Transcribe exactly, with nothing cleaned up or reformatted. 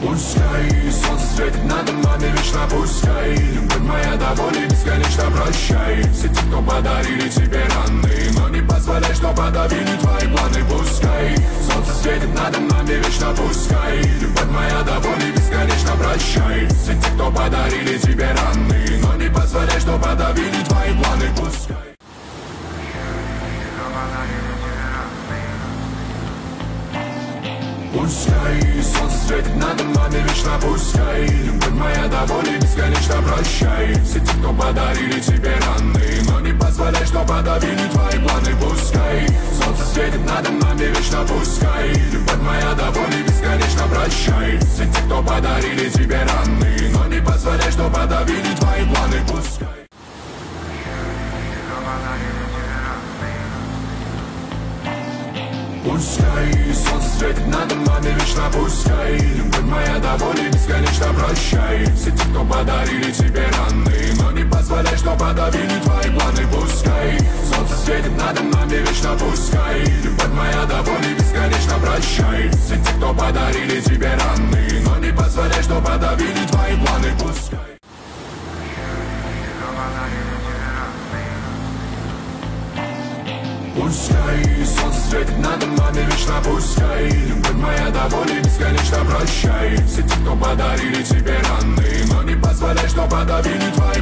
Пускай солнце светит над нами вечно, пускай любовь моя до боли бесконечно, прощай все те, кто подарили тебе раны, но не позволяй, что подавили твои планы. Пускай солнце светит над нами вечно, пускай любовь моя до боли бесконечно, прощай все те, кто подарили тебе раны, но не позволяй, что подавили твои планы. Пускай. Пускай солнце светит над нами вечно, пускай любовь моя до боли бесконечно, прощай все те, кто подарили тебе раны, но не позволяй, что подавили твои планы. Пускай солнце светит над нами вечно, пускай любовь моя до боли бесконечно, прощай все те, кто подарили тебе раны, но не позволяй, что подавили твои планы. Пускай. Пускай солнце светит над нами вечно, пускай любовь моя до боли бесконечно, прощай все те, кто подарили тебе раны, но не позволяй, что подавили твои планы. Пускай солнце светит над нами вечно, пускай любовь моя до боли бесконечно, прощай все те, кто подарили тебе раны, но не позволяй, что подавили твои планы. Пускай. Пускай солнце светит над нами вечно, пускай любовь моя до боли бесконечно, прощай все те, кто подарили тебе раны, но не позволяй, что подавили твои